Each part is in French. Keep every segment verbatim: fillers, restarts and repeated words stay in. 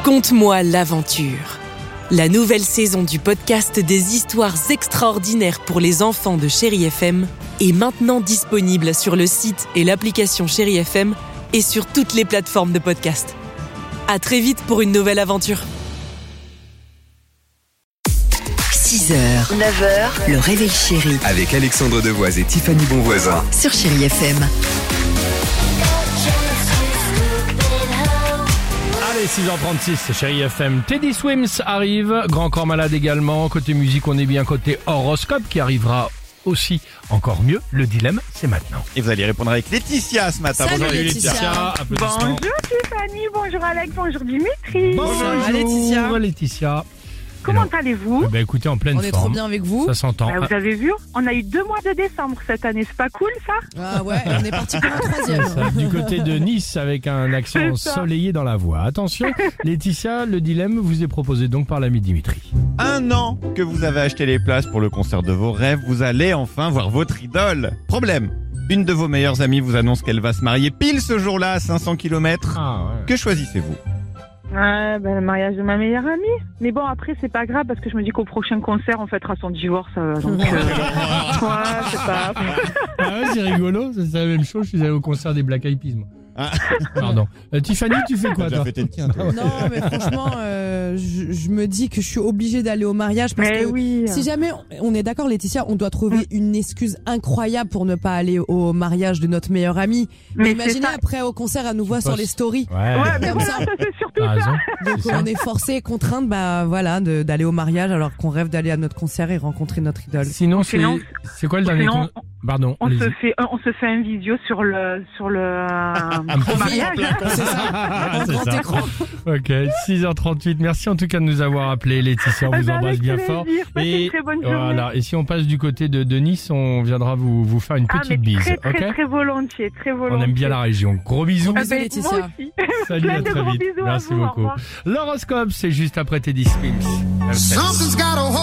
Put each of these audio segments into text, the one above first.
Conte-moi l'aventure. La nouvelle saison du podcast des histoires extraordinaires pour les enfants de Chéri F M est maintenant disponible sur le site et l'application Chéri F M et sur toutes les plateformes de podcast. À très vite pour une nouvelle aventure. six heures, neuf heures, le réveil chéri. Avec Alexandre Devoise et Tiffany Bonvoisin. Sur Chéri F M. Allez, six heures trente-six, c'est Chéri F M. Teddy Swims arrive, Grand Corps Malade également. Côté musique, on est bien côté horoscope qui arrivera aussi encore mieux. Le dilemme, c'est maintenant. Et vous allez répondre avec Laetitia ce matin. Salut, Bonjour Laetitia. Laetitia, applaudissements. Bonjour Tiffany, bonjour Alex, bonjour Dimitri. Bonjour Laetitia. Laetitia. Comment Alors, allez-vous? eh ben, écoutez, en pleine On est forme. trop bien avec vous. Ça s'entend. Bah, vous avez vu, on a eu deux mois de décembre cette année, c'est pas cool ça? Ah ouais, on est parti pour un troisième. Ça, du côté de Nice avec un accent C'est ça. ensoleillé dans la voix. Attention, Laetitia, le dilemme vous est proposé donc par l'ami Dimitri. Un an que vous avez acheté les places pour le concert de vos rêves, vous allez enfin voir votre idole. Problème, une de vos meilleures amies vous annonce qu'elle va se marier pile ce jour-là à cinq cents kilomètres. Ah ouais. Que choisissez-vous? Ouais, ben, le mariage de ma meilleure amie. Mais bon, après, c'est pas grave parce que je me dis qu'au prochain concert, on fêtera son divorce. euh, donc, euh, ouais, c'est pas. Ah ouais, c'est rigolo, c'est la même chose, je suis allé au concert des Black Eyed Peas, moi. Ah. Pardon. Euh, Tiffany, tu fais quoi, T'as toi? fêté le tien, toi. Non, mais franchement, euh, je, je me dis que je suis obligée d'aller au mariage parce Mais que oui. si jamais on est d'accord, Laetitia, on doit trouver une excuse incroyable pour ne pas aller au mariage de notre meilleure amie. Mais, Mais c'est imaginez ça. après au concert, elle nous voit sur postes. les stories. Ouais, Ouais, mais Comme voilà, ça. ça c'est surtout t'as ça. raison. Donc C'est ça. on est forcé et contrainte, bah voilà, de- d'aller au mariage alors qu'on rêve d'aller à notre concert et rencontrer notre idole. Sinon, c'est, Sinon- c'est quoi le dernier sinon, con... Pardon, On se allez-y. fait, on se fait un visio sur le, sur le, peu au mariage. C'est ça, en C'est grand ça. écran. Ok, six heures trente-huit. Merci en tout cas de nous avoir appelés, Laetitia. On Eh vous ben, embrasse avec bien plaisir. fort. Passez une très bonne journée. voilà. Et si on passe du côté de, de Nice, on viendra vous, vous faire une Ah, petite mais bise. très, très, ok très volontiers, très volontiers. On aime bien la région. Gros bisous. Ah Bisous, ben, Laetitia. moi aussi. Salut, Plein à de très gros vite. bisous à Merci vous, au beaucoup. revoir. L'horoscope, c'est juste après Teddy Swims. six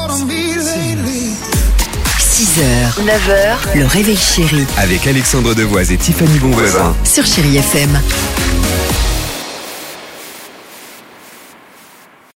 heures, neuf heures, le réveil chéri. Avec Alexandre Devoise et Tiffany Bonvoisin. Sur Chéri F M.